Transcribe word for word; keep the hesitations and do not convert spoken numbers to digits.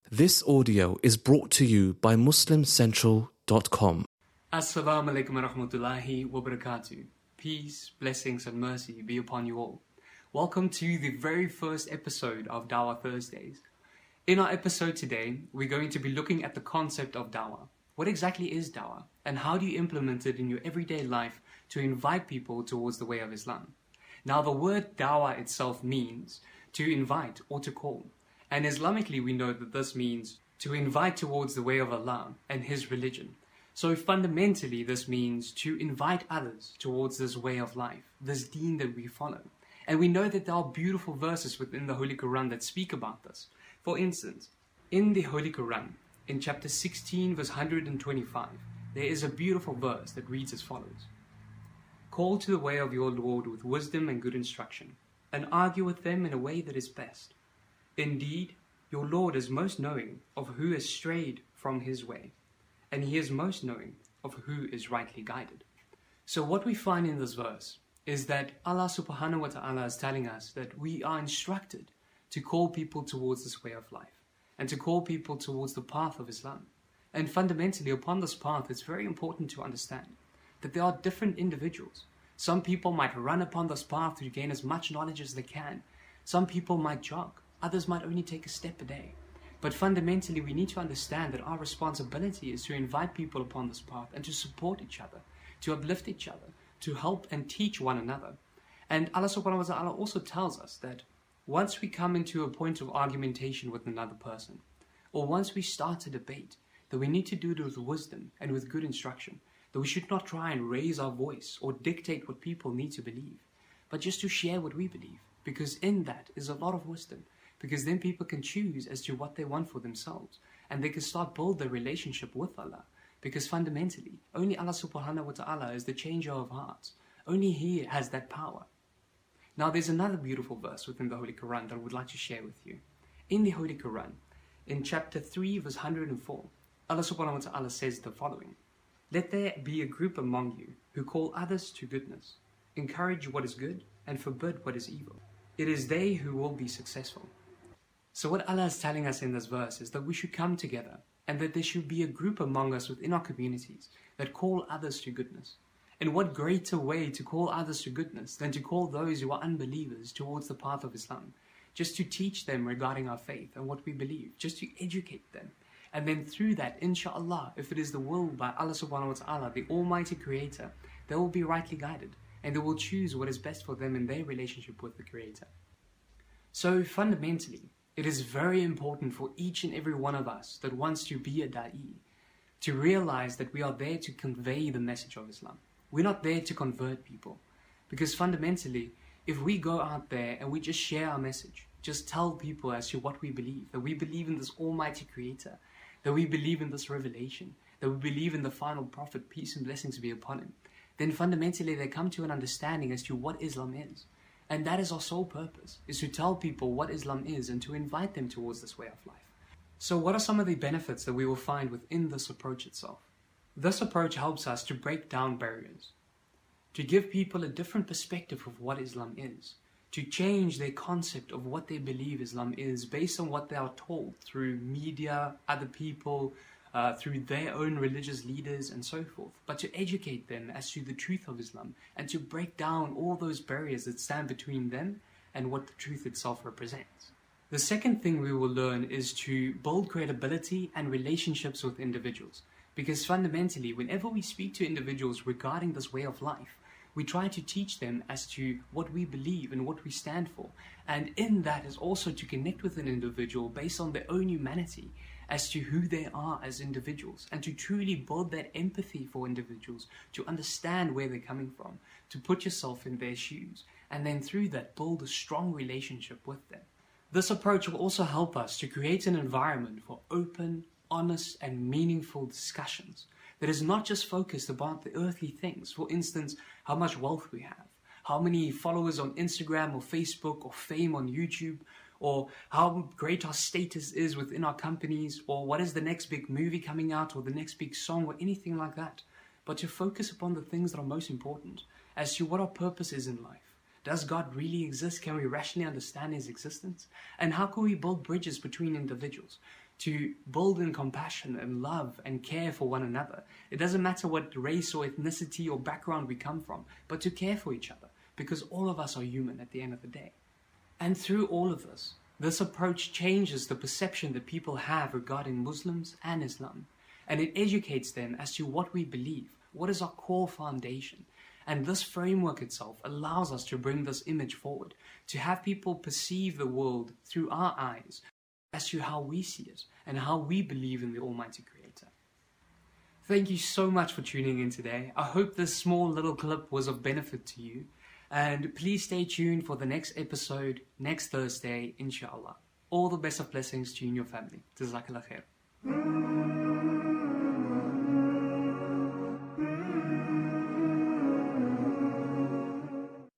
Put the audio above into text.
This audio is brought to you by muslim central dot com. Assalamu alaikum wa rahmatullahi wa barakatuh. Peace, blessings and mercy be upon you all. Welcome to the very first episode of Dawah Thursdays. In our episode today, we're going to be looking at the concept of Dawah. What exactly is Dawah, and how do you implement it in your everyday life to invite people towards the way of Islam? Now, the word Dawah itself means to invite or to call. And Islamically, we know that this means to invite towards the way of Allah and His religion. So fundamentally, this means to invite others towards this way of life, this deen that we follow. And we know that there are beautiful verses within the Holy Quran that speak about this. For instance, in the Holy Quran, in chapter sixteen, verse one hundred twenty-five, there is a beautiful verse that reads as follows. Call to the way of your Lord with wisdom and good instruction, and argue with them in a way that is best. Indeed, your Lord is most knowing of who has strayed from His way, and He is most knowing of who is rightly guided. So what we find in this verse is that Allah subhanahu wa ta'ala is telling us that we are instructed to call people towards this way of life, and to call people towards the path of Islam. And fundamentally, upon this path, it's very important to understand that there are different individuals. Some people might run upon this path to gain as much knowledge as they can. Some people might jog. Others might only take a step a day. But fundamentally, we need to understand that our responsibility is to invite people upon this path and to support each other, to uplift each other, to help and teach one another. And Allah subhanahu wa ta'ala also tells us that once we come into a point of argumentation with another person, or once we start a debate, that we need to do it with wisdom and with good instruction, that we should not try and raise our voice or dictate what people need to believe, but just to share what we believe, because in that is a lot of wisdom. Because then people can choose as to what they want for themselves, and they can start build their relationship with Allah. Because fundamentally, only Allah subhanahu wa ta'ala is the changer of hearts. Only He has that power. Now there's another beautiful verse within the Holy Quran that I would like to share with you. In the Holy Quran, in chapter three, verse one hundred four, Allah subhanahu wa ta'ala says the following. Let there be a group among you who call others to goodness, encourage what is good, and forbid what is evil. It is they who will be successful. So what Allah is telling us in this verse is that we should come together, and that there should be a group among us within our communities that call others to goodness. And what greater way to call others to goodness than to call those who are unbelievers towards the path of Islam, just to teach them regarding our faith and what we believe, just to educate them. And then through that, inshallah, if it is the will by Allah subhanahu wa ta'ala, the Almighty Creator, they will be rightly guided, and they will choose what is best for them in their relationship with the Creator. So fundamentally, it is very important for each and every one of us that wants to be a da'i to realize that we are there to convey the message of Islam. We're not there to convert people. Because fundamentally, if we go out there and we just share our message, just tell people as to what we believe, that we believe in this Almighty Creator, that we believe in this revelation, that we believe in the final Prophet, peace and blessings be upon him, then fundamentally they come to an understanding as to what Islam is. And that is our sole purpose, is to tell people what Islam is and to invite them towards this way of life. So what are some of the benefits that we will find within this approach itself? This approach helps us to break down barriers, to give people a different perspective of what Islam is, to change their concept of what they believe Islam is based on what they are told through media, other people, Uh, through their own religious leaders and so forth, but to educate them as to the truth of Islam and to break down all those barriers that stand between them and what the truth itself represents. The second thing we will learn is to build credibility and relationships with individuals, because fundamentally, whenever we speak to individuals regarding this way of life, we try to teach them as to what we believe and what we stand for, and in that is also to connect with an individual based on their own humanity as to who they are as individuals, and to truly build that empathy for individuals, to understand where they're coming from, to put yourself in their shoes, and then through that build a strong relationship with them. This approach will also help us to create an environment for open, honest, and meaningful discussions that is not just focused about the earthly things. For instance, how much wealth we have, how many followers on Instagram or Facebook or fame on YouTube, or how great our status is within our companies, or what is the next big movie coming out, or the next big song, or anything like that. But to focus upon the things that are most important, as to what our purpose is in life. Does God really exist? Can we rationally understand His existence? And how can we build bridges between individuals to build in compassion and love and care for one another. It doesn't matter what race or ethnicity or background we come from, but to care for each other, because all of us are human at the end of the day. And through all of this, this approach changes the perception that people have regarding Muslims and Islam, and it educates them as to what we believe, what is our core foundation. And this framework itself allows us to bring this image forward, to have people perceive the world through our eyes, as to how we see it and how we believe in the Almighty Creator. Thank you so much for tuning in today. I hope this small little clip was of benefit to you. And please stay tuned for the next episode next Thursday, inshallah. All the best of blessings to you and your family. Jazakallah khair.